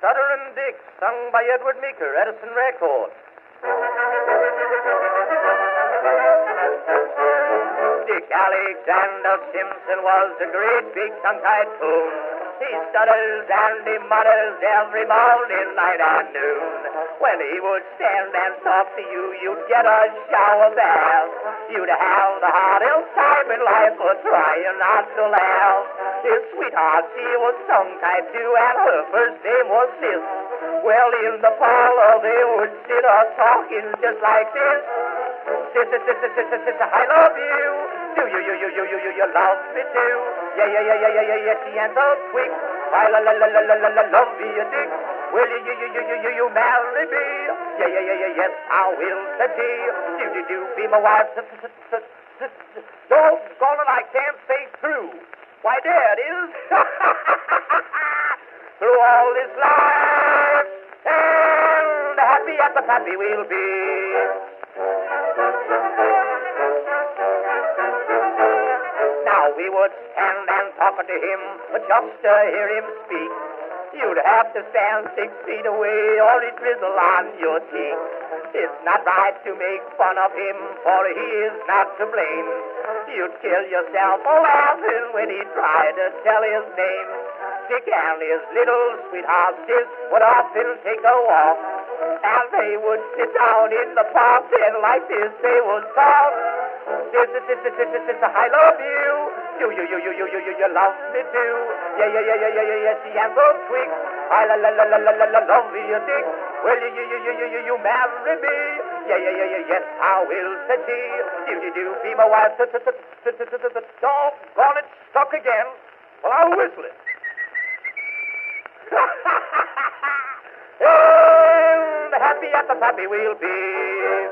Sutter and Dick, sung by Edward Meeker, Edison Records. Dick Alexander Simpson was a great big tongue-tied coon. He stutters and he mutters every morning, night and noon. When he would stand and talk to you, you'd get a shower bath. You'd have the hardest time in life for trying not to laugh. His sweetheart, she was tongue-tied too, and her first name was Sis. Well, in the parlor they would sit talking just like this. Sis, I love you. Do you love me too? Yeah, she answered quick. I love you, Dick. Will you marry me? Yeah, yes, I will, said she. Do, be my wife. Doggone it, I can't say through. Why, there it is. Through all this life, and happy at the happy we'll be. Now we would stand and talk to him, but just to hear him speak, you'd have to stand 6 feet away or he'd drizzle on your cheek. It's not right to make fun of him, for he is not to blame. You'd kill yourself laughing when he tried to tell his name. Dick and his little sweetheart Sis would often take a walk, and they would sit down in the park, and like this they would talk. Sis, I love you. You love me too. Yeah, she answered quick. I love you, Dick. Will you marry me? Yeah, yes, I will, said she. Do, be my wife. Doggone it, stuck again. Well, I'll whistle it. And happy at the happy we'll be.